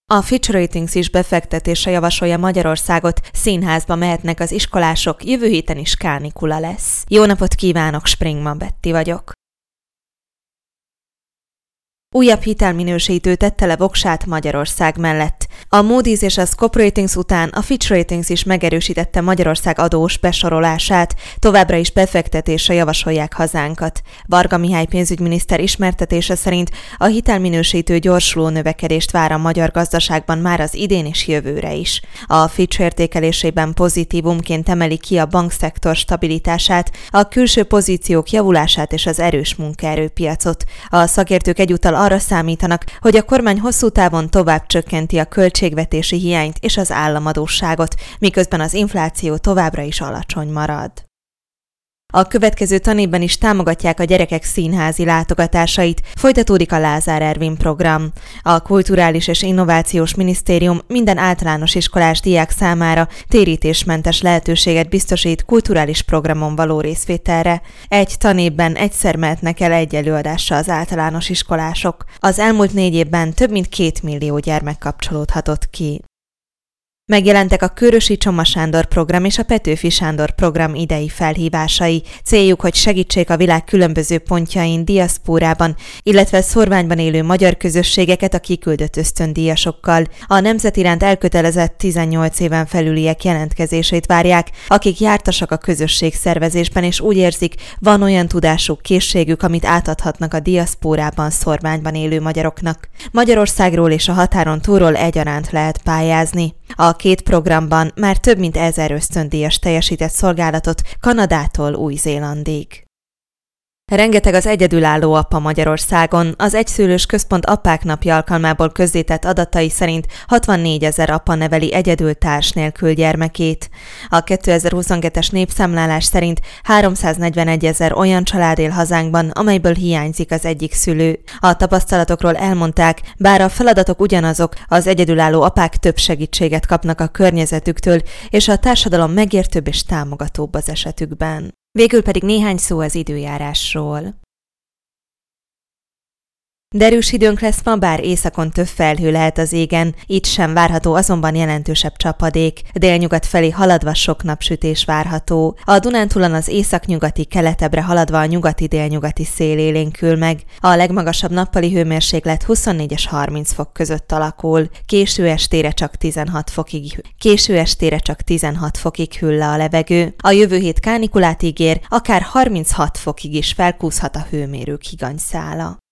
A Fitch Ratings is befektetésre javasolja Magyarországot, színházba mehetnek az iskolások, jövő héten is kánikula lesz. Jó napot kívánok, Springman Betti vagyok. Újabb hitelminősítő tette le voksát Magyarország mellett. A Moody's és a Scope Ratings után a Fitch Ratings is megerősítette Magyarország adós besorolását, továbbra is befektetésre javasolják hazánkat. Varga Mihály pénzügyminiszter ismertetése szerint a hitelminősítő gyorsuló növekedést vár a magyar gazdaságban már az idén és jövőre is. A Fitch értékelésében pozitívumként emeli ki a bankszektor stabilitását, a külső pozíciók javulását és az erős munkaerőpiacot. A szakértők egyúttal arra számítanak, hogy a kormány hosszú távon tovább csökkenti a költségvetési hiányt és az államadósságot, miközben az infláció továbbra is alacsony marad. A következő tanévben is támogatják a gyerekek színházi látogatásait, folytatódik a Lázár Ervin program. A Kulturális és Innovációs Minisztérium minden általános iskolás diák számára térítésmentes lehetőséget biztosít kulturális programon való részvételre. Egy tanévben egyszer mehetnek el egy előadással az általános iskolások. Az elmúlt 4 évben több mint 2 millió gyermek kapcsolódhatott ki. Megjelentek a Kőrösi Csoma Sándor program és a Petőfi Sándor program idei felhívásai. Céljuk, hogy segítsék a világ különböző pontjain, diaszpórában, illetve szórványban élő magyar közösségeket a kiküldött ösztöndíjasokkal. A nemzet iránt elkötelezett 18 éven felüliek jelentkezését várják, akik jártasak a közösségszervezésben, és úgy érzik, van olyan tudásuk, készségük, amit átadhatnak a diaszpórában, szórványban élő magyaroknak. Magyarországról és a határon túlról egyaránt lehet pályázni. A 2 programban már több mint 1000 ösztöndíjas teljesített szolgálatot Kanadától Új-Zélandig. Rengeteg az egyedülálló apa Magyarországon. Az Egyszülős Központ Apák Napja alkalmából közzétett adatai szerint 64 000 apa neveli egyedül társ nélkül gyermekét. A 2022-es népszámlálás szerint 341 000 olyan család él hazánkban, amelyből hiányzik az egyik szülő. A tapasztalatokról elmondták, bár a feladatok ugyanazok, az egyedülálló apák több segítséget kapnak a környezetüktől, és a társadalom megértőbb és támogatóbb az esetükben. Végül pedig néhány szó az időjárásról. Derűs időnk lesz ma, bár északon több felhő lehet az égen, itt sem várható azonban jelentősebb csapadék. Délnyugat felé haladva sok napsütés várható. A Dunántúlon az északnyugati keletebbre haladva a nyugati-délnyugati szél élénkül meg. A legmagasabb nappali hőmérséklet 24 és 30 fok között alakul. Késő estére csak 16 fokig hűl le a levegő. A jövő hét kánikulát ígér, akár 36 fokig is felkúszhat a hőmérők higanyszála.